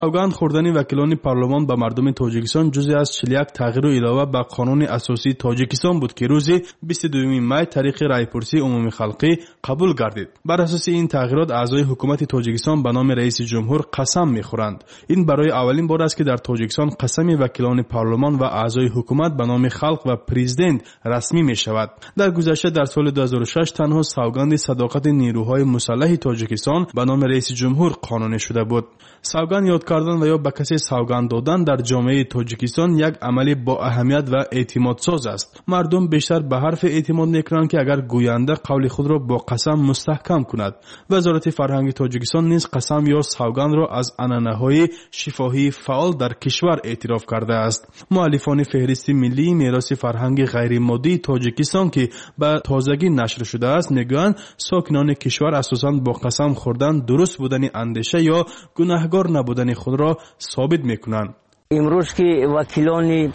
سوگند خوردن وکیلان پارلمان به مردم تاجیکستان جزئی از 41 تغییر و علاوه به قانون اساسی تاجیکستان بود که روز 22 می طریق رایپرسی عمومی خلقی قبول گردید. بر اساس این تغییرات اعضای حکومت تاجیکستان به نام رئیس جمهور قسم میخورند. این برای اولین بار است که در تاجیکستان قسم وکیلان پارلمان و اعضای حکومت به نام خلق و پرزیدنت رسمی می شود. در گذشته در سال 2006 تنها سوگند صداقت نیروهای مسلح تاجیکستان به نام رئیس جمهور قانونی شده بود. سوگند یاد کردن و یا به کسی سوگند دادن در جامعه تاجیکستان یک عمل با اهمیت و اعتماد ساز است. مردم بیشتر به حرف اعتماد میکنند که اگر گوینده قول خود را با قسم مستحکم کند. وزارت فرهنگ تاجیکستان نیز قسم یا سوگند را از عنعنه‌های شفاهی فعال در کشور اعتراف کرده است. مؤلفان فهرست ملی میراث فرهنگ غیر مادی تاجیکستان که به تازگی نشر شده است میگویند ساکنان کشور اساساً با قسم خوردن درست بودن اندیشه یا گناهکار نبودن خود را ثابت میکنند. امروز که وکیلان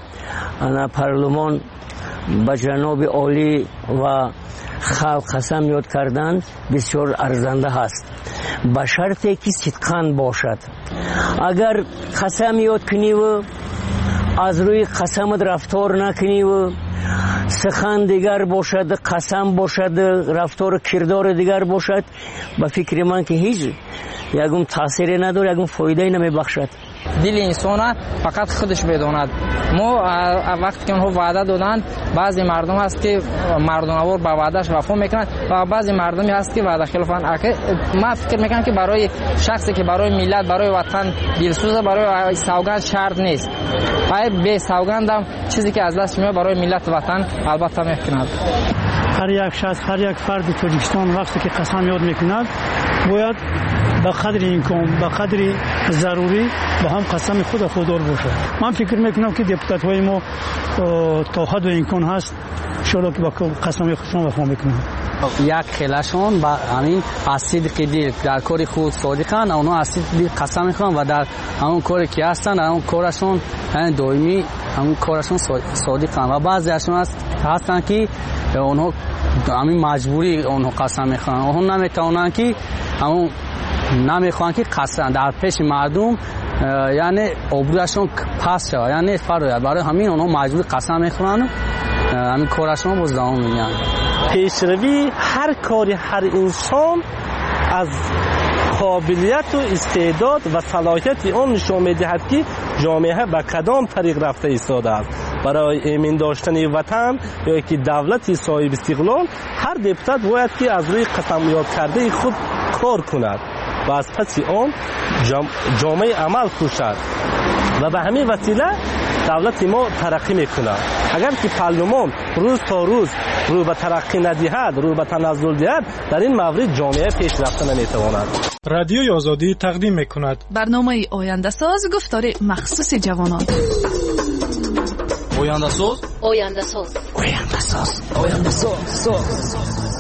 پارلمان به جناب عالی و خلق قسم یاد کردند بسیار ارزنده است، به شرطی که صدقاً باشد. اگر قسم یاد کنی و از روی قسمت رفتار نکنی و سخن دیگر باشد، قسم باشد، رفتار کردار دیگر باشد، به فکر من که هیچ یکم تاثیری نداره، یکم فایده نمی بخشد. دل انسان فقط خودش بداند. ما وقتی که اونها وعده دادن، بعضی مردم هست که مردم‌وار به وعدهش وفا میکنند و بعضی مردمی هست که وعده خلافن. من فکر میکنم که برای شخصی که برای ملت، برای وطن دلسوزه، برای سوگند شرط نیست. به سوگند هم چیزی که از دست میاد برای ملت وطن البته میکند. هر یک شخص، هر یک فرد تاجیکستان وقتی که قسم یاد میکند باید به قدر امکان، به قدر ضروری با هم قسم خوددار باشه. من فکر میکنم که دپوتات های ما تا حد و امکان هست شروع که با قسم خودشون وفا میکنن. یک خیلشون با همین اصیل که دیر در کار خود صادقن، اونا اصیل دیر قسم میخورن و در همون کاری که هستن همون کارشون دائمی همون کارشون صادقن و بعضی هستن که اونها همین مجبوری اونها قسم میخورن، اونها نمیتونن که همون نمیخوان که قسم در پیش مردم یعنی آبرویشون پس شود، یعنی فرایت برای همین اونها مجبور قسم میخورن، همین کارشون باز دوام میدن. پیشروی هر کاری هر انسان از قابلیت و استعداد و صلاحیت اون نشون میدهد که جامعه به کدام طریق رفته ایستاده است. برای امین داشتن وطن یا که دولت صاحب استقلال هر دپوتات باید که از روی قسم یاد کرده خود کار کند و از پس آن جامعه عمل کوشد و به همین وسیله دولت ما ترقی میکند. اگر که پارلمان روز تا روز رو به ترقی ندهد، رو به تنزل دهد، در این مورد جامعه پیشرفته نمیتواند. رادیوی آزادی تقدیم میکند برنامه آینده ساز، گفتار مخصوص جوانان. آینده ساز، آینده ساز، آینده ساز، آینده ساز.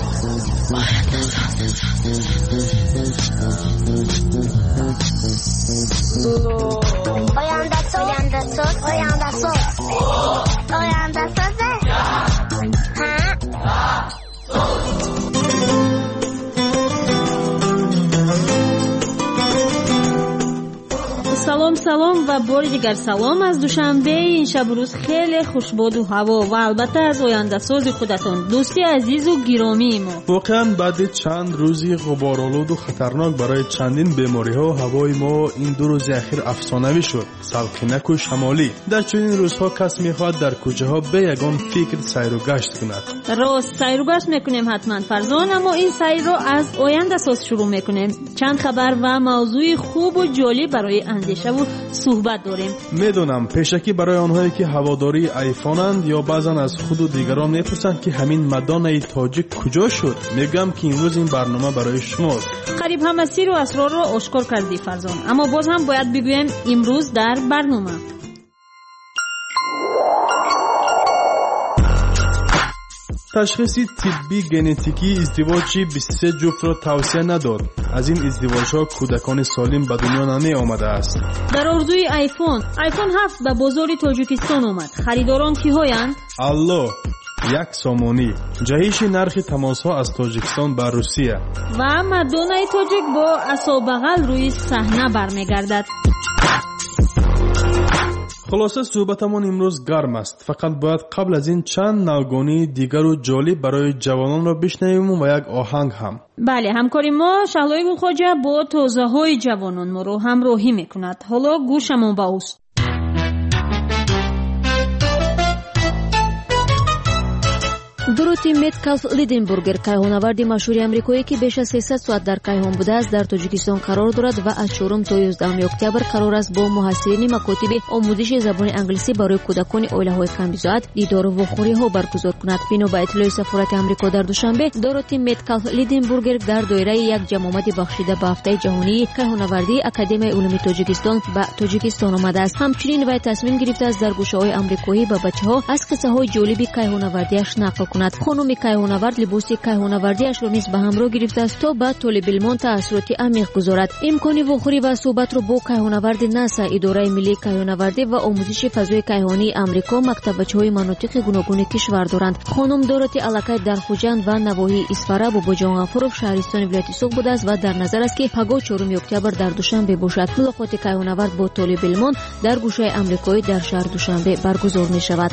سلام و بار دیگر سلام از دوشنبه این شب روز خیلی خوشباد و هوا و البته از آینده ساز خودتون دوستی عزیز و گرامی ما. واقعا بعد چند روزی غبارآلود و خطرناک برای چندین بیماری ها هوای ما این دو روز اخیر افسانوی شد، سلخنک و شمالی. در چنین روزها کس میخواد در کوچه ها به یگان فکر سیر و گشت کند. راست سیر و گشت میکنیم حتما فرزان، اما این سیر رو از آینده ساز شروع میکنیم. چند خبر و موضوع خوب و جالب برای اندیشه و صحبت داریم. میدونم پیشکی برای آنهایی که هواداری ایفونند یا بعضن از خود و دیگران میپرسند که همین مدانه تاجیک کجا شد. میگم که امروز این برنامه برای شما. قریب هم مسیر و اسرار رو آشکار کردی فرزان، اما باز هم باید بگویم امروز در برنامه تشخیص طبی ژنتیکی ازدواج 23 جفت را توصیه نداد. از این ازدواج‌ها کودکان سالم به دنیا نمی آمده است. در آرزوی آیفون 7 به بازار تاجیکستان آمد. خریداران کی‌هایند؟ الله، یک سامانی. جهش نرخ تماس‌ها از تاجیکستان به روسیه. و مدونای تاجیک با عصا بغل روی صحنه برمیگردد. خلاصه صحبتمون امروز گرم است. فقط باید قبل از این چند نوگانی دیگر و جالب برای جوانان را بشنویم و یک آهنگ هم. بله، همکاری ما شهلای گلخواجه با توضیح های جوانان ما رو همراهی میکند. حالا گوشمون با اوست. Дороти Меткалф Лиденбургер кайҳонаварди машҳури амрикоӣ ки беш аз 300 соат дар кайҳон будааст дар тоҷикистон қарор дорад ва аз 4 то 11 октябр қарор аст бо муҳассирини макотиби омӯзиши забони англисӣ барои кӯдакони оилаҳои камбизоат дидору вохӯриҳо баргузор кунад. бино ба иттилои сафорати амрико дар душанбе, Дороти Меткалф Лиденбургер дар доираи як ҷамъомади бахшида ба ҳафтаи ҷаҳонии кайҳонавардии Академияи улуми Тоҷикистон ба Тоҷикистон омадааст. ҳамчунин вай тасмим гирифтааст дар гӯшаҳои амрикоӣ ба бачаҳо аз қиссаҳои ҷолиби кайҳонавардиаш нақл кунад. хонуми кайҳонавард либоси кайҳонавардиашро низ ба ҳамроҳ гирифтааст то ба толибилмон таъссуроти амиқ гузорад. имкони вохӯрӣ ва суҳбатро бо кайҳонаварди НАСА, идораи миллии кайҳонавардӣ ва омӯзиши фазои кайҳонии амрико мактаббачаҳои манотиқи гуногуни кишвар доранд. хонум Дороти аллакай дар Хуҷанд ва навоҳии Исфара бо Боҷон Ғафуров шаҳристони вилояти Суғ будааст ва дар назар аст ки паго 4 октябр дар Душанбе бошад. мулоқоти кайҳонавард бо толибилмон дар гӯшаи амрикоӣ дар шаҳр Душанбе баргузор мешавад.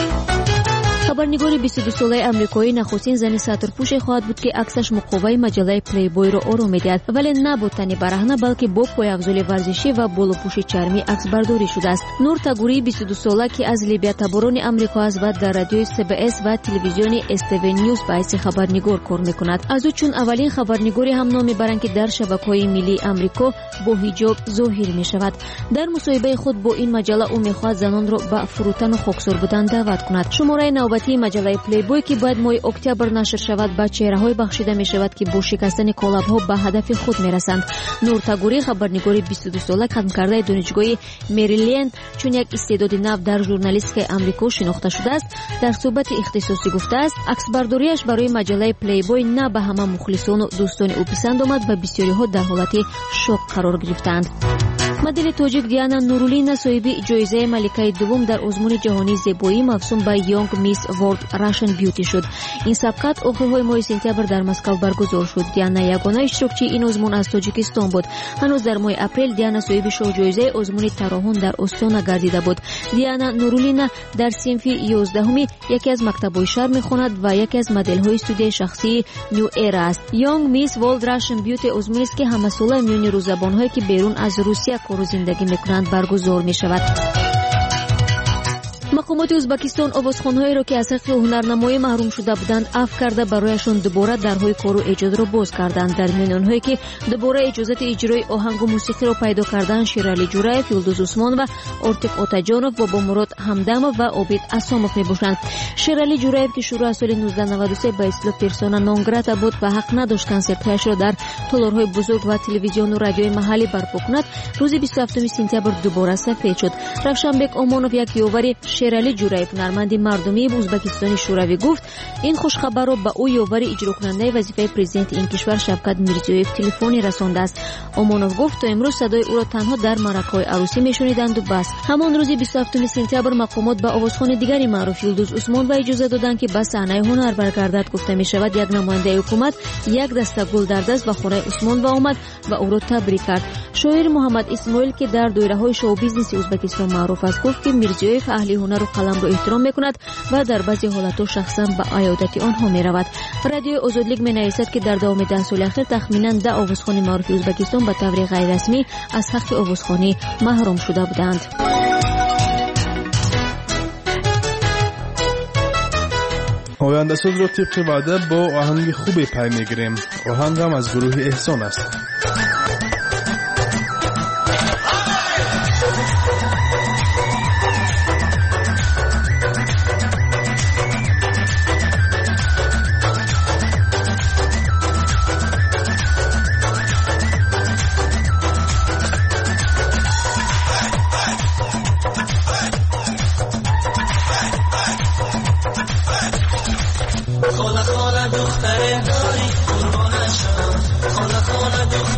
хабарнигори 22 солаи амрикоӣ нахустин зани сатрпӯше хоҳад буд ки аксаш муқоваи маҷаллаи Playboy-ро ором медиҳад, вале на бо тани бараҳна, балки бо пояфзоли варзишӣ ва болопӯши чармӣ аксбардорӣ шудааст. Нур Тагурии 22 сола ки аз либиятаборони амрико аст ва дар радиои CBS ва телевизиони STV News ба ҳайси хабарнигор кор мекунад. аз ӯ чун аввалин хабарнигори ҳам ном мебаранд ки дар шабакаҳои миллии амрико бо ҳиҷоб зоҳир мешавад. дар мусоҳибаи худ бо ин маҷалла ӯ мехоҳад занонро ба фурӯтану хоксор будан даъват кунад. шумораи навбатии маҷаллаи Playboy ки бояд моҳи октябр нашр шавад ба чеҳраҳое бахшида мешавад ки бо шикастани қолабҳо ба ҳадафи худ мерасанд. Нур Тагурӣ хабарнигори 22 сола кадмкардаи донишгоҳи Мэриленд чун як истеъдоди нав дар журналистикаи амрико шинохта шудааст, дар суҳбати ихтисосӣ гуфтааст аксбардориаш барои маҷаллаи Playboy на ба ҳама мухлисону дӯстони ӯ писанд омад ва бисёриҳо дар ҳолати шок қарор гирифтанд. модели тоҷик Диана Нурулина соҳиби ҷоизаи маликаи дуввум дар озмуни ҷаҳонии зебоӣ мавсум ба Young Miss World Russian Beauty шуд. ин сабқат охирҳои моҳи сентябр дар Москав баргузор шуд. Диана ягона иштирокчии ин озмун аз Тоҷикистон буд. ҳанӯз дар моҳи апрел Диана соҳиби шоҳҷоизаи озмуни тароҳон дар Остона гардида буд. Диана Нурулина дар синфи 11-уми яке аз мактабҳои шаҳр мехонад ва яке аз моделҳои студияи шахсии New Era аст. Young Miss World Russian Beauty озмунист ки ҳамасола миёни рӯззабонҳое ки берун аз Русия кору зиндагӣ мекунанд баргузор мешавад. мақомоти Ӯзбекистон овозхонҳоеро ки аз ҳаққи ҳунарнамоӣ маҳрум шуда буданд афв карда барояшон дубора дарҳои кору эҷодро боз карданд. дар миёни онҳое ки дубора иҷозати иҷрои оҳангу мусиқиро пайдо карданд Ширали Ҷураев, Юлдуз Усмонова, Ортиқ Отаҷонов, Бобомурод Ҳамдамов ва Обид Асомов мебошанд. Ширали Ҷураев ки шурӯъ аз соли 1993 ба исло персона нон грата буд ва ҳақ надошт консертҳояшро дар толорҳои бузург ва телевизиону радиои маҳаллӣ барпо кунад, рӯзи 27 сентябр дубора сафед шуд. Равшанбек Омонов, як ёвари Шерали Ҷураев, ҳунарманди мардумии Ӯзбекистони шӯравӣ, гуфт ин хушхабарро ба ӯ ёвари иҷрокунандаи вазифаи президенти ин кишвар Шавкат Мирзиёев телефонӣ расондааст. Омонов гуфт то имрӯз садои ӯро танҳо дар маъракаҳои арӯсӣ мешуниданду бас. ҳамон рӯзи 27 сентябр мақомот ба овозхони дигари маъруф Юлдуз Усмонова иҷоза доданд ки ба саҳнаи ҳунар баргардад. гуфта мешавад як намояндаи ҳукумат як даста гул дар даст ба хонаи Усмонова омад ва ӯро табрик кард. шоир Муҳаммад Исмоил ки дар доираҳои шоу-бизнеси Ӯзбекистон маъруф аст, гуфт ки Мирзиёев аҳли ҳунару қаламро эҳтиром мекунад ва дар баъзе ҳолатҳо шахсан ба аёдати онҳо меравад. радиои Озодлик менависад ки дар давоми 10 соли ахир тахминан 10 овозхони маъруфи Ӯзбекистон ба таври ғайррасмӣ аз ҳаққи овозхонӣ маҳрум шуда буданд. ояндасозро тибқи ваъда бо оҳанги хубе пай мегирем. оҳангам аз гурӯҳи эҳсон аст. خاله دختره داری قربانشم، خاله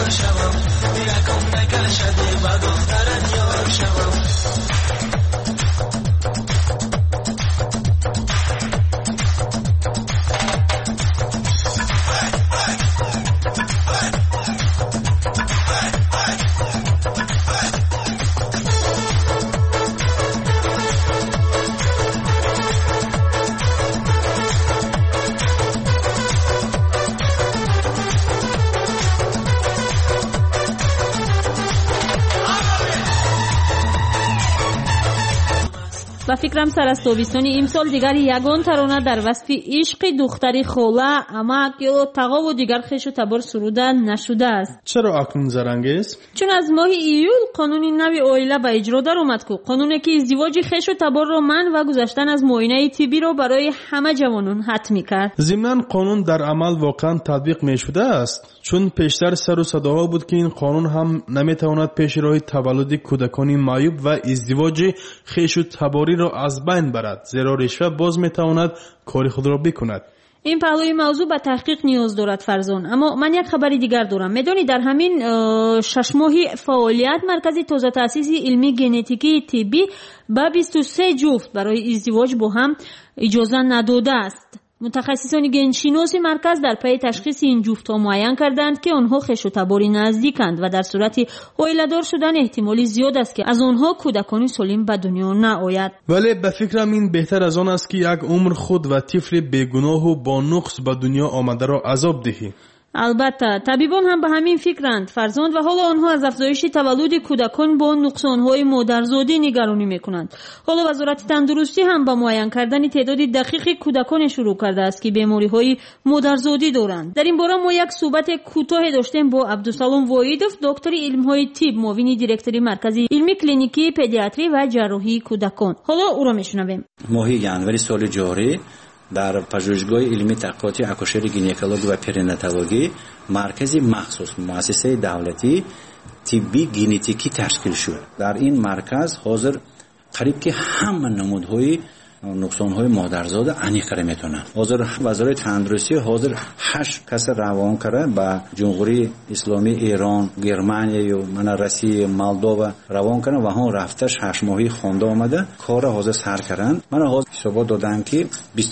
شوم یکم نکشدی با دخترت یار شوم و فکرم سر از تابستانی امسال دیگر یگان ترانه در وصف عشق دختری خوله امک یا تقا و دیگر خیش و تبار سروده نشده است. چرا اکنون زرنگیز؟ چون از ماه ایول قانون نوی عائله به اجرا در اومد که قانونی که ازدواج خیش و تبار را منع و گذاشتن از معاینه طبی را برای همه جوانان حتمی کرد. ضمناً قانون در عمل واقعا تطبیق می شده است، چون پیشتر سر و صداها بود که این قانون هم نمیتواند پیش راه تولد کودکان معیوب و ازدواج خیش و تباری را از بین برد، زیرا رشوه باز میتواند کار خود را بکند. این پهلوی موضوع به تحقیق نیاز دارد فرزان. اما من یک خبری دیگر دارم. میدونی در همین 6 ماهی فعالیت مرکز تازه تأسیس علمی ژنتیکی طبی به 23 جفت برای ازدواج با هم اجازه نداده است. متخصصان گنشیناسی مرکز در پی تشخیص این جفت‌ها معین کردند که آنها خیش و تباری نزدیکند و در صورت عائله‌دار شدن احتمالی زیاد است که از آنها کودکانی سالم به دنیا نآید. ولی به فکرم این بهتر از آن است که یک عمر خود و طفل بیگناه و با نقص به دنیا آمده را عذاب دهی. البته طبیبان هم به همین فکرند فرزند و حالا آنها از افزایش تولد کودکان با نقصان‌های مادرزادی نگرانی می‌کنند. حالا وزارت تندرستی هم با معین کردن تعداد دقیق کودکان شروع کرده است که بیماری‌های مادرزادی دارند. در این باره ما یک صحبت کوتاه داشتیم با عبدالسلام واحدوف، دکتر علم‌های طب، معاون دیرکتوری مرکز علمی کلینیکی پدیاتری و جراحی کودکان. حالا او را می‌شنویم. ماه ینوری سال جاری در پژوهشگاه علمی تحقیقاتی اکوشری گینکولوژی و پریناتولوژی مرکز مخصوص مؤسسه دولتی طبی ژنتیکی تشکیل شد. در این مرکز حاضر قریب که همه نمودهای نقصان‌های مادرزاد انیقه میتونن. حاضر وزارت تندرستی حاضر 8 کس روان کرده به جمهوری اسلامی ایران، گرمانیا و من روسیه، مولداوا روان کردن و هم رفته 6 ماهی خونده آمده کار حاضر سر کردن. من حاضر حساب دادن که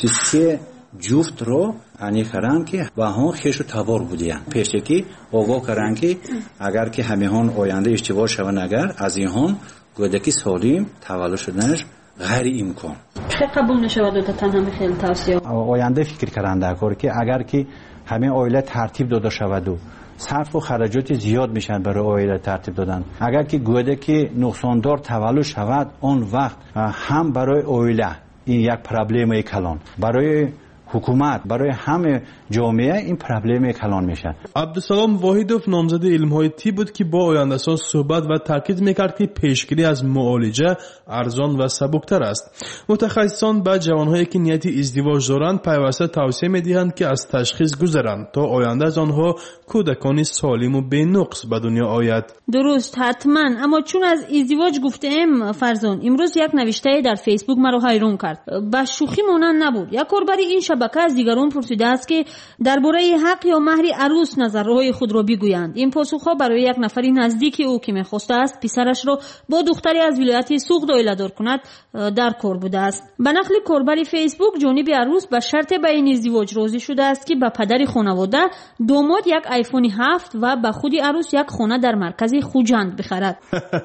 23 جفت رو انیقه که و هم خیش و تبار بودیان. پیشکی آگاه کردن که اگر که همیهان آینده اشتباه شون اگر از اینهان کودکی سالم تولد شدنش غیر امکان قبول نشود دادن همه خیلی توصیه آینده فکر کردن در کار که اگر که همه عائله ترتیب داده شود و صرف و خرجات زیاد میشن برای عائله ترتیب دادن، اگر که کودکی نقصاندار تولد شود آن وقت هم برای عائله این یک پرابلم کلان، برای حکومت، برای همه جامعه این پرابلم کلان میشه. عبدالسلام واحدوف نامزد علم‌های طب بود که با آینده‌سان صحبت و تاکید میکرد که پیشگیری از معالجه ارزان و سبکتر است. متخصصان به جوانهایی که نیت ازدواج دارند پیوسته توصیه میدهند که از تشخیص گذرند تا آینده از آنها کودکانی سالم و بی نقص به دنیا آید. درست، حتما. اما چون از ازدواج گفتیم فرزان، امروز یک نوشته در فیسبوک مرا حیران کرد. با شوخی مانند نبود. یک کاربر این شبکه از دیگران پرسیده است که درباره حق یا مهر عروس نظرهای خود را بگویند. این پاسخها برای یک نفری نزدیک او که می‌خواسته است پسرش را با دختری از ولایت سوخت عائله‌دار کند در کار بوده است. به نقل کاربر فیسبوک، جانب عروس به شرط به این ازدواج راضی شده است که به پدر خانواده داماد یک آیفون 7 و به خود عروس یک خانه در مرکز خوجند بخرد.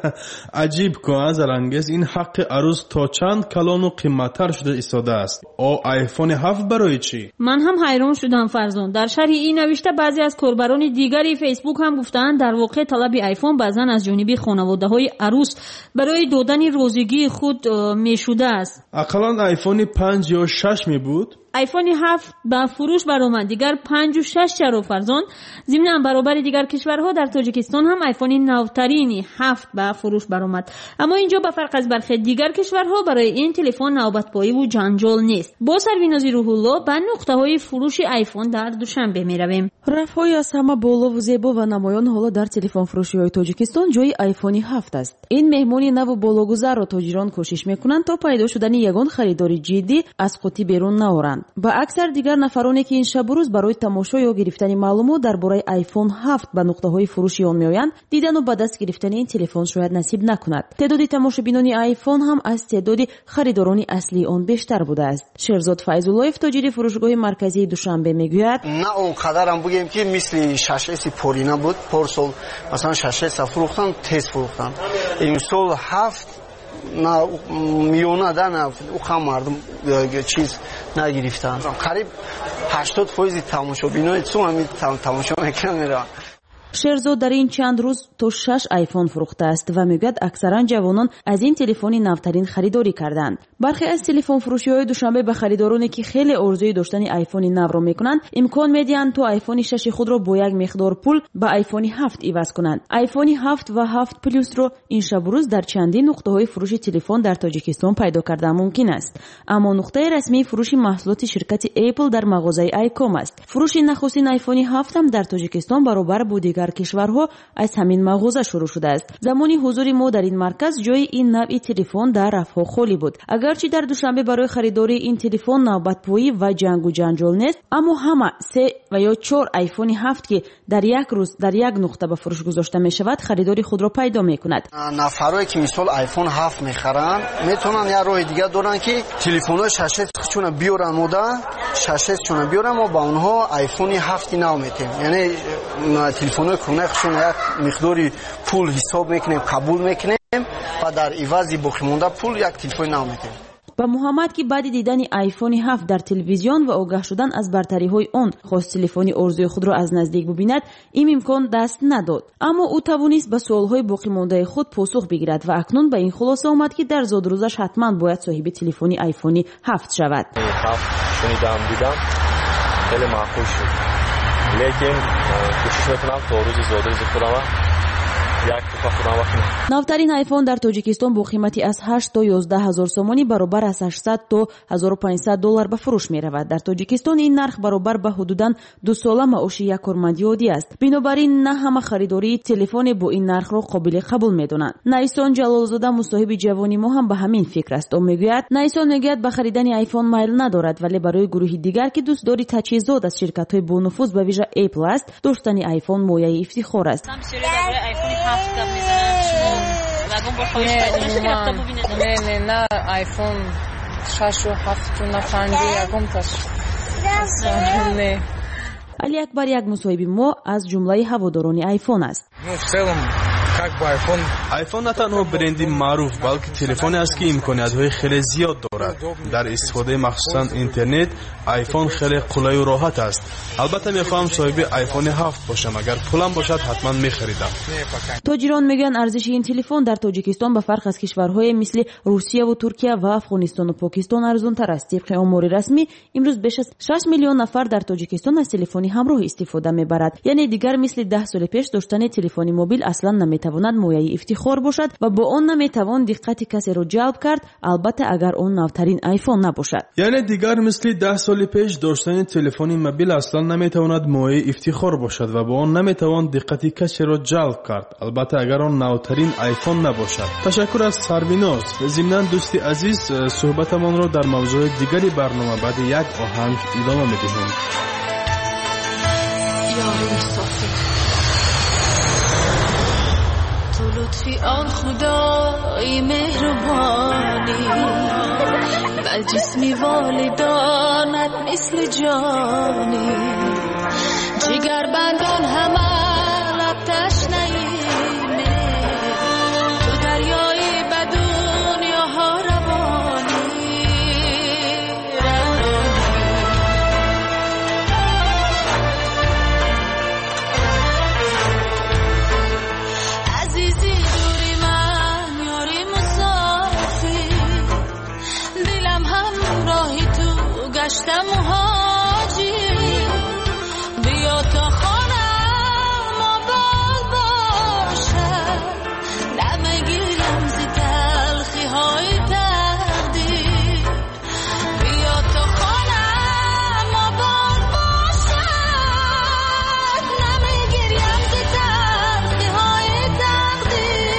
عجیب که زرنگیز این حق عروس تا چند کلان و قیمت‌تر شده ایستاده است. آیفون 7 برای چی؟ من هم حیران شدم فرزان. در شرح این نوشته بعضی از کاربران دیگری فیسبوک هم گفتند در واقع طلب آیفون بعضن از جانب خانواده‌های عروس برای دادن روزگی خود میشده است. اقلاً آیفون 5 یا 6 می بود. آیفون 7 به فروش برآمد، دیگر 5 و 6 چرا فرزان. ضمناً برابر دیگر کشورها در تاجیکستان هم آیفون نوترین 7 به فروش برآمد. اما اینجا به فرق از برخی دیگر کشورها برای این تلفن نوبت‌پایی و جنجال نیست. با سروینازی روح الله به نقطه‌های فروش آیفون در دوشنبه می‌رویم. рафҳои аз ҳама боло зебо ва намоён ҳоло дар телефонфурӯшиҳои тоҷикистон ҷои айфони 7 аст. ин меҳмони наву болгузарро тоҷирон кӯшиш мекунанд то пайдо шудани ягон харидори ҷиддӣ аз қуттӣ берун наоранд. میکنند. با اکثر دیگر نفرانی که این شب و روز برای تماشا یا گرفتن معلومات درباره آیفون 7 به نقطه‌های فروشی آن میآیند، دیدن و به دست گرفتن این تلفن شاید نصیب نکند. تعداد تماشابینان آیفون هم از تعداد خریداران اصلی آن بیشتر بوده است. شهرزاد فیض‌اللهیف تاجر فروشگاه مرکزی دوشنبه میگوید: نه اونقدر هم بگیم که مثل 6S پولی نبود. پارسال مثلا 6S فروختن، تیز فروختن. این سال 7 نه میونه نه او هم مردم چیز نگرفتن. قریب 80% تماشابینای تو همین تماشا میکنن. شهرزاد در این چند روز تا 6 آیفون فروخته است و میگوید اکثرا جوانان از این تلفن نوترین خریداری کردند. برخی از تلفن فروشی‌های دوشنبه به خریدارانی که خیلی آرزوی داشتن آیفون نو را میکنند امکان میدهند تا آیفون 6 خود را با یک مقدار پول به آیفون 7 عوض کنند. آیفون 7 و 7 پلاس را این شب و روز در چندین نقطه‌های فروش تلفن در تاجیکستان پیدا کردن ممکن است. اما نقطه رسمی فروش محصولات شرکت اپل در مغازه آیکوم است. فروش نخستین آیفون 7 هم در تاجیکستان برابر با دیگر کشورها از همین مغازه شروع شده است. زمانی حضور ما در این مرکز جای این نوع تلفن در رفاه خالی بود. اگرچه در دوشنبه برای خریداری این تلفن نوبت‌پایی و جنگ و جنجال نیست، اما همه 3 و یا 4 آیفون 7 که در یک روز در یک نقطه به فروش گذاشته می شود خریداری خود را پیدا می کند. نفرایی که مثلا آیفون 7 میخرن میتونن یا راه دیگه دارن که تلفن‌های 6S چون بیارن مودا 6S چون بیارن ما با اونها آیفون 7 نو میتیم. یعنی تلفن‌های خودشون یک مقداری پول حساب میکنیم، قبول میکنیم و در عوضی باقی مونده پول یک تلفن نو میتیم. با محمد که بعد دیدن آیفون 7 در تلویزیون و آگاه شدن از برتری‌های آن خواست تلفن ارزوی خود را از نزدیک ببیند، این امکان دست نداد. اما او توانست به سوال‌های باقی مانده خود پاسخ بگیرد و اکنون به این خلاصه آمد که در زاد روزش حتما باید صاحب تلفن آیفون 7 شود. شنیدم دیدم خیلی معقول شد. لیکن کوشش میکنم تا روز زاد خودم نوترین آیفون در تاجیکستان با قیمتی از 8 تا 11 هزار سومانی برابر از 800 تا 1500 دلار به فروش می رود. در تاجیکستان این نرخ برابر به حدوداً 2 ساله معاش یک کارمند عادی است. بنابراین نه همه خریداری تلفن با این نرخ را قابل قبول می دانند. نیسان جلالزاده مصاحب جوانی ما هم به همین فکر است. او میگوید نیسان میگوید به خریدن آیفون میل ندارد، ولی برای گروهی دیگر که دوست داری تجهیزات از شرکت‌های با نفوذ به ویژه اپل است، داشتن آیفون مایه افتخار است. نه آیفون 6 و 7 و 5 یکم تاش علی اکبر یک مصاحب ما از جمله هواداران آیفون است. آیفون نه تنها برندی معروف بلکه تلفنی است که امکانیت‌های خیلی زیاد دارد. در استفاده مخصوصا اینترنت آیفون خیلی قلای و راحت است. البته میخواهم صاحب آیفون 7 باشم، اگر پولم باشد حتما میخریدم. تاجران میگن ارزش این تلفن در تاجیکستان به فرق از کشورهای مثل روسیه و ترکیه و افغانستان و پاکستان ارزان تر است. طبق آمار رسمی امروز بیش از 6 میلیون نفر در تاجیکستان از تلفن همراه استفاده میبرد. یعنی دیگر مثل 10 سال پیش داشتن تلفن موبیل اصلا نمیتواند مایه افتخار باشد و با آن نمیتوان دقت کسی را جلب کرد، البته اگر آن نوترین آیفون نباشد. یعنی دیگر مثل 10 سال پیش داشتن تلفن موبیل اصلا نمیتواند مایه افتخار باشد و با آن نمیتوان دقت کسی را جلب کرد، البته اگر آن نوترین آیفون نباشد. تشکر از سربیناز. ضمن دوستی عزیز صحبتمان را در موضوع دیگری برنامه بعد یک آهنگ ادامه میدهیم. لطفی آن خدای مهربانی بر جسمی والدانت مثل جانی جگر بندان همه لب تشنهیمه تو دریایی به دنیاها روانی عزیزی دوری من یاری مسافر دلم همراهی تو گشتم مهاجر بیا تا خانم آباد باشد نمیگیرم زی تلخی های تقدیر بیا تا خانم آباد باشد نمیگیرم زی تلخی های تقدیر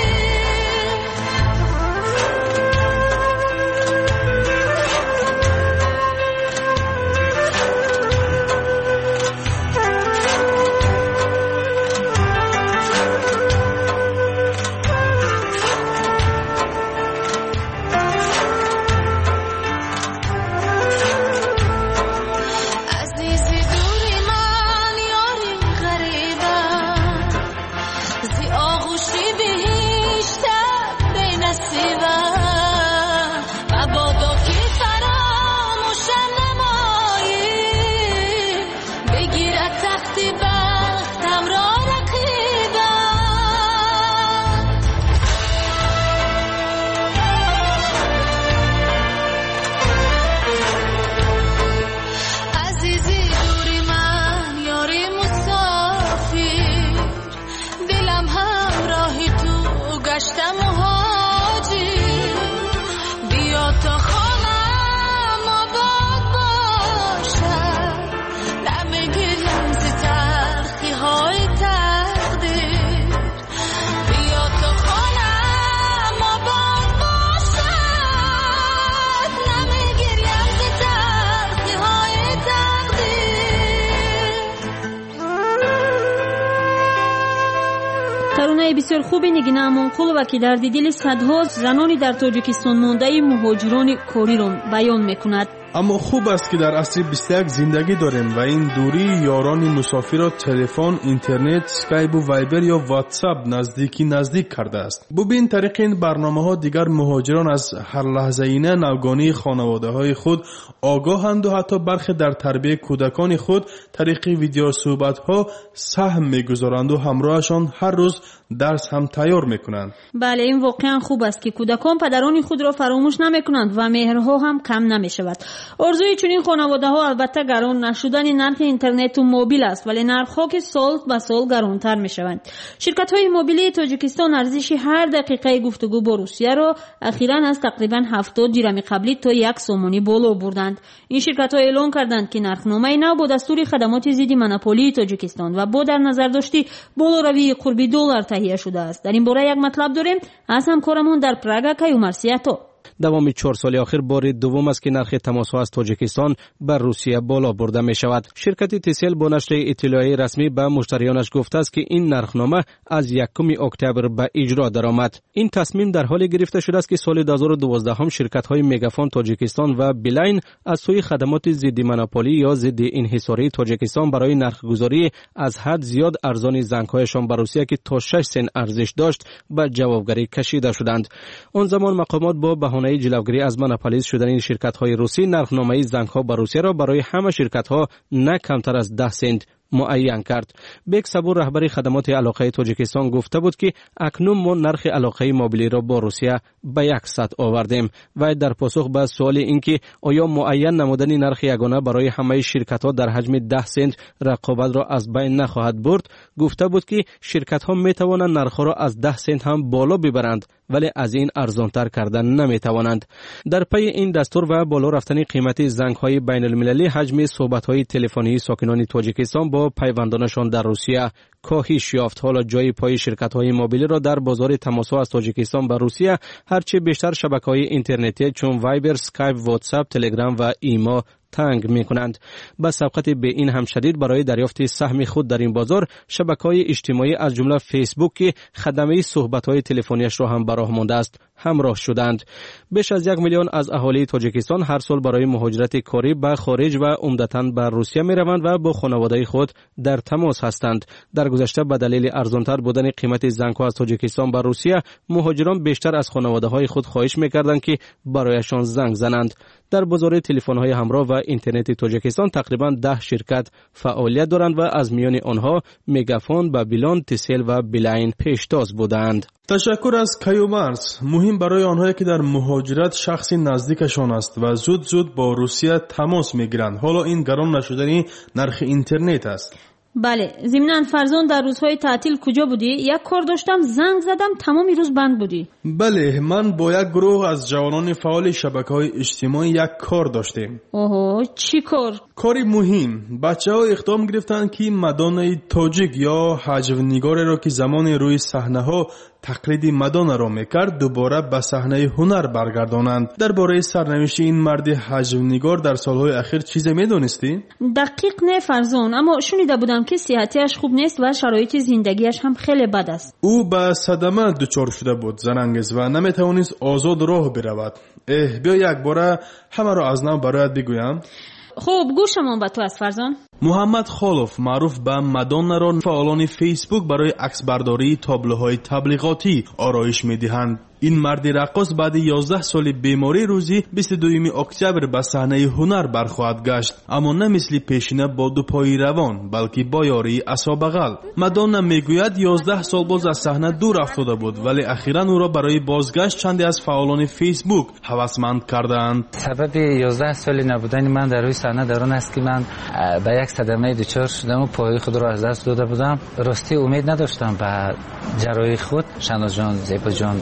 صدای بسیار خوب نگین امانقولова که در دل صدها زنان در تاجیکستان مانده مهاجران کاری را بیان میکند. اما خوب است که در عصر 21 زندگی داریم و این دوری یاران مسافر را تلفن، اینترنت، اسکایپ و وایبر یا واتساپ نزدیک کرده است. ببین طریق این برنامه‌ها دیگر مهاجران از هر لحظه اینه نوگانی خانواده‌های خود آگاهند و حتی برخی در تربیت کودکان خود طریق ویدیو صحبت‌ها سهم می‌گذارند و همراهشان هر روز درس هم تیار میکنند. بله این واقعا خوب است که کودکان پدران خود را فراموش نمیکنند و مهرها هم کم نمیشود. آرزوی چنین خانواده ها البته گران نشدن نرخ اینترنت و موبیل است، ولی نرخ‌ها که سال به سال گرانتر میشوند. شرکت‌های موبیلی تاجیکستان ارزش هر دقیقه گفتگو با روسیه را اخیراً از تقریباً 70 درم قبلی تا 1 سومانی بالا بردند. این شرکت‌ها اعلام کردند که نرخنامه نو با دستور خدمات ضد مونوپولی تاجیکستان و با در نظر داشتی بالاروی قرب دلار تهیه شده است. در این باره یک مطلب داریم از همکارمون در پراگ کیومرسیاتو. دوام 4 سال اخیر بار دوم است که نرخ تماس‌ها از تاجیکستان بر روسیه بالا برده می شود. شرکت تیسل با نشر اطلاعیه رسمی به مشتریانش گفته است که این نرخنامه از 1 اکتبر به اجرا درآمد. این تصمیم در حالی گرفته شده است که سال 2012 هم شرکت‌های مگافون تاجیکستان و بیلاین از سوی خدمات ضد مونوپولی یا ضد انحصاری تاجیکستان برای نرخگذاری از حد زیاد ارزان زنگ‌هایشان به روسیه که تا 6 سنت ارزش داشت به جوابگری کشیده شدند. آن زمان مقامات با بهانه جلوگیری از مونوپولیست شدن این شرکت‌های روسی نرخنامه زنگ‌ها به روسیه را برای همه شرکت‌ها نه کمتر از 10 سنت معین کرد. بیک صبور رهبر خدمات علاقه تاجیکستان گفته بود که اکنون ما نرخ علاقه موبیلی را با روسیه به 1 سطح آوردیم و در پاسخ به سوال اینکه آیا معین نمودن نرخ یگانه برای همه شرکت‌ها در حجم 10 سنت رقابت را از بین نخواهد برد، گفته بود که شرکت‌ها می‌توانند نرخ‌ها را از 10 سنت هم بالا ببرند ولی از این ارزانتر کردن نمی‌توانند. در پی این دستور و بالا رفتن قیمت زنگ‌های بین‌المللی حجم صحبت‌های تلفنی ساکنان تاجیکستان با پیوندانشان در روسیه کاهش یافت. حالا جای پای شرکت‌های موبیلی را در بازار تماس‌ها از تاجیکستان به روسیه هرچه بیشتر شبکه‌های اینترنتی چون وایبر، اسکایپ، واتساپ، تلگرام و ایما تنگ می‌کنند. با سبقت به این هم شدید برای دریافت سهم خود در این بازار شبکه‌های اجتماعی از جمله فیسبوک که خدمه صحبت‌های تلفنیش را هم براه مانده است همراه شدند. بیش از 1 میلیون از اهالی تاجیکستان هر سال برای مهاجرت کاری به خارج و عمدتاً به روسیه می‌روند و با خانواده خود در تماس هستند. در گذشته به دلیل ارزانتر بودن قیمت زنگ‌ها از تاجیکستان به روسیه مهاجران بیشتر از خانواده‌های خود خواهش می‌کردند که برایشان زنگ زنند. در بازار تلفن‌های همراه و اینترنت تاجیکستان تقریباً 10 شرکت فعالیت دارند و از میان آنها مگافون، بابیلون، تیسل و بیلاین پیشتاز بودند. تشکر از کیومرس. مهم برای آنهایی که در مهاجرت شخصی نزدیکشان است و زود با روسیه تماس میگیرند. حالا این گران نشدنی نرخ اینترنت است. بله، ضمناً فرزان در روزهای تعطیل کجا بودی؟ یک کار داشتم زنگ زدم تمامی روز بند بودی. بله، من با یک گروه از جوانان فعال شبکه‌های اجتماعی یک کار داشتیم. اوه، چی کار؟ کاری مهم. بچه‌ها اقدام گرفتند که مدانه تاجیک یا حجونگاری را که زمان روی صحنه‌ها تقلید مدانه را میکرد دوباره به صحنه هنر برگردانند. درباره سرنوشت این مرد حجونگار در سالهای اخیر چیزی میدونستی؟ دقیق نه فرزان، اما شنیده بودم که صحتش خوب نیست و شرایط زندگیش هم خیلی بد است. او به صدمه دچار شده بود زنانگیز و نمیتوانست آزاد راه برود. بیا یک بار همه را از نو برایت بگویم. خوب، گوشمان به تو است فرزان. محمد خالوف معروف به مادونا را فعالان فیسبوک برای عکسبرداری تابلوهای تبلیغاتی آرایش می‌دهند. این مرد رقاص بعد 11 سال بیماری روزی 22 اکتبر به صحنه هنر برخواهد گشت، اما نه مثل پیشینه با دو پای روان بلکه با یاری عصا بغل. مادونا میگوید 11 سال باز از صحنه دور افتاده بود ولی اخیراً او را برای بازگشت چندی از فعالان فیسبوک هوسمند کردند. سبب 11 سال نبودن من در روی صحنه در آن است که من به یک صدمه دچار شدم و پای خود را از دست داده بودم. راستی امید نداشتم به جراحی خود. شناز جان، زیبا جان، بخمل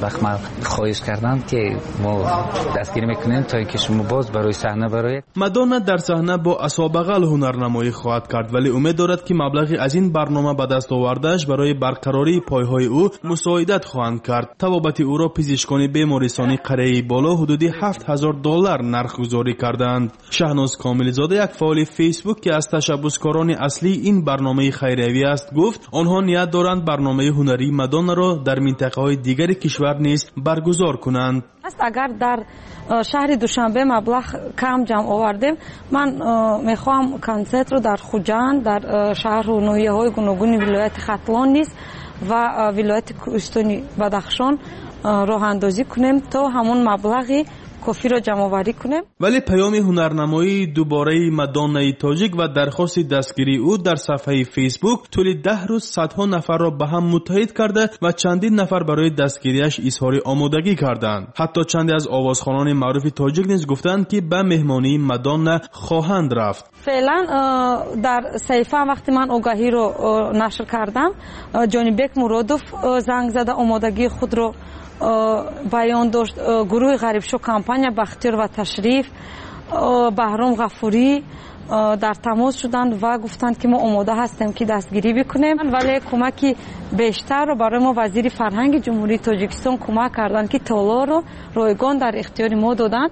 خواهش کردند که ما دستگیری میکنیم تا اینکه شما باز برای صحنه برایید. مادونا در صحنه با عصابغل هنرنمایی خواهد کرد ولی امید دارد که مبلغی از این برنامه به دست آوردهش برای برقراری پایهای او مساعدت خواهند کرد. طبابت او را پزشکان بیمارستانی قریه بالا حدود $7,000 نرخ گذاری کردند. شهناز کاملزاده یک فعال فیسبوک که از تشبثکاران اصلی این برنامه خیریوی است گفت آنها نیت دارند برنامه هنری مادونا را در منطقه‌های دیگر کشور نیز برگزار کنند. اگر در شهر دوشنبه مبلغ کم جمع آوردیم من میخوام کنسرت رو در خوجند در شهر و ناحیه‌های گوناگون ولایت ختلان نیز و ولایت کوهستانی بدخشان راه اندازی کنیم تا همون مبلغی کافی را جمع آوری کنیم. ولی پیام هنرنمایی دوباره مادونای تاجیک و درخواست دستگیری او در صفحه فیسبوک طول 10 روز صدها نفر را به هم متحد کرده و چندین نفر برای دستگیریش اظهار آمادگی کردند. حتی چندی از آوازخوانان معروف تاجیک نیز گفتند که به مهمانی مادونا خواهند رفت. فعلا در صحیفه وقتی من آگاهی رو نشر کردم جانیبک مرادوف زنگ زده آمادگی خود رو بیان داشت. گروه غریب شو کمپانی بختیار و تشریف بهرام غفوری در تماس شدند و گفتند که ما آماده هستیم که دستگیری بکنیم ولی کمکی بیشتر رو برای ما وزیر فرهنگ جمهوری تاجیکستان کمک کردند که تالار رو رایگان در اختیار ما دادند.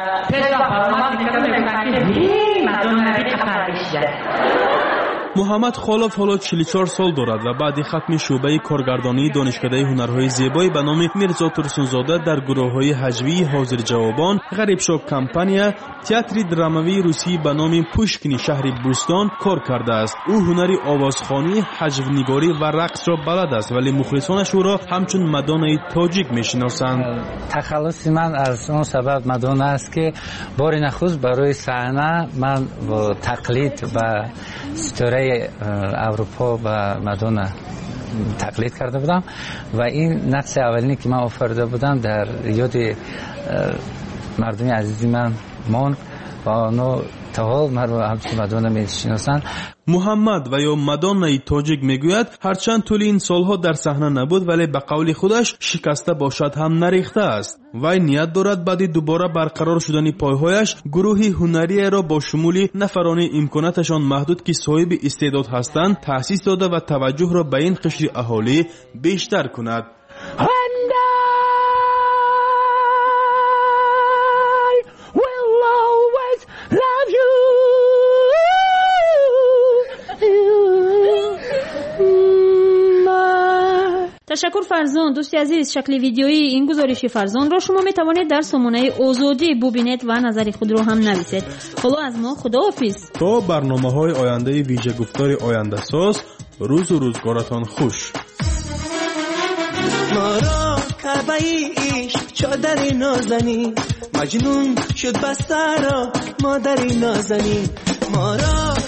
محمد خالف حالا 44 سال دارد و بعد ختم شعبه کارگردانی دانشکده هنرهای زیبایی به نام میرزا ترسونزاده در گروه‌های هجوی حاضر جوابان، غریب شو کمپانیا، تئاتر درامایی روسی به نام پوشکین شهر بوستان کار کرده است. او هنری آوازخوانی، هجونگاری و رقص را بلد است ولی مخلصانش او را همچون مادونای تاجیک میشناسند. تخلص من از اون سبب مادونا است که بار نخست برای صحنه من با تقلید و ستاره اروپا و مادونا تقلید کرده بودم و این نقش اولینی که من آفریده بودم در یاد مردم عزیزی من ماند و آنها تا حال من رو همچون مادونا میشناسند. محمد و یا مادونای تاجیک میگوید هرچند طول این سالها در صحنه نبود ولی به قول خودش شکسته باشد هم نریخته است. وی نیت دارد بعد دوباره برقرار شدن پایهایش گروهی هنری را با شمول نفران امکاناتشان محدود که صاحب استعداد هستند تأسیس داده و توجه را به این قشر اهالی بیشتر کند. تشکر فرزان. دوستی عزیز شکل ویدیویی این گزارش فرزان را شما می توانید در سامانه آزادی ببینید و نظر خود را هم نویسید. حالا از ما خداحافظ تا برنامه‌های آینده ویژه گفتار آینده ساز. روز و روزگارتان خوش. ما را کعبه عشق چادر نازنین مجنون شد بسته را مادر نازنین ما را